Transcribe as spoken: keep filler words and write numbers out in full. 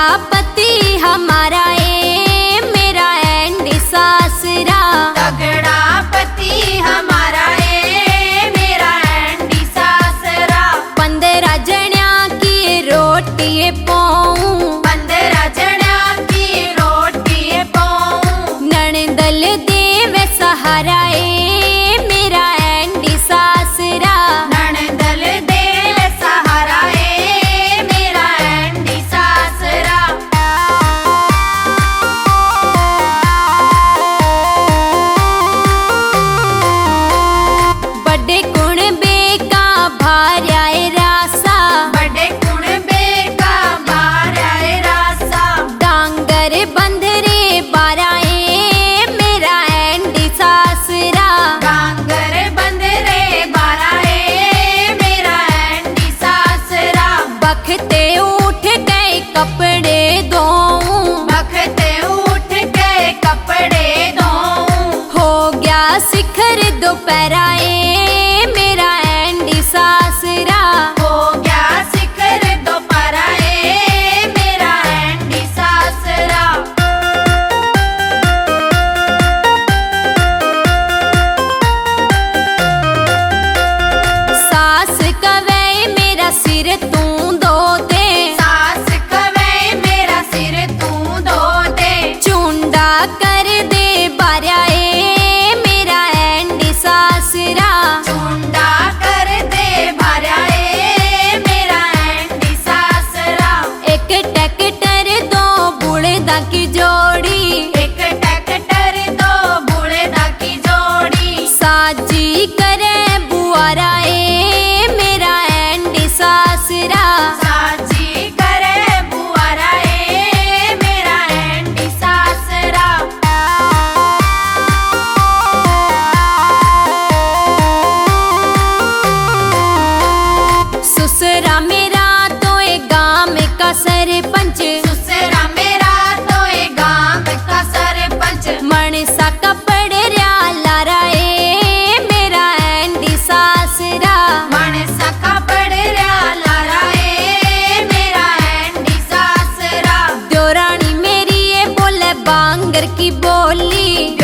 पति हमारा ए मेरा एंड सासरा। तगड़ा पति हमारा ए मेरा एंड सासरा। पंद्रह जणिया की रोटी पाऊं, पंद्रह जणिया की रोटी पाऊं। नणदल देव सहारा ए मेरा एंड सासरा। नणदल देव सहारा ए मेरा एंड सासरा। बड़े कुण बेका भार्या ए रासा। बड़े कुण बेका भार्या ए रासा। डांगर बंधरे बारा ए मेरा एंड सासरा। डांगर बंधरे बारा ए मेरा एंड सासरा। बखते उठ गए कपड़े धोऊं, बखते उठ गए कपड़े धोऊं। हो गया शिखर दोपहरा ए मेरा एंड सासरा। हो गया शिखर दोपहरा ए मेरा एंड सासरा। सास कवे मेरा सिर तू धो दे। सास कवे मेरा सिर तू धो दे। चुंडा कर दे बार्या ए मेरा एंड सासरा। चुंडा कर दे भार्या ए मेरा एंड सासरा। एक ट्रैक्टर दो बुढ़दा की जोड़ी। एक ट्रैक्टर दो बुढ़दा की जोड़ी। साजी करे बुआरा ए मेरा एंड सासरा। साजी करे बुआरा ए मेरा एंड सासरा। ससुरा मेरा तो ए गांव का सरपंच। ससुरा मेरा तो ए गांव का सरपंच। मणसा कपड़े र्या लारा ए मेरा एंड सासरा। मणसा कपड़ रहा लारा ए मेरा एंड सासरा। द्योरानी मेरी ये बोले बांगर की बोली।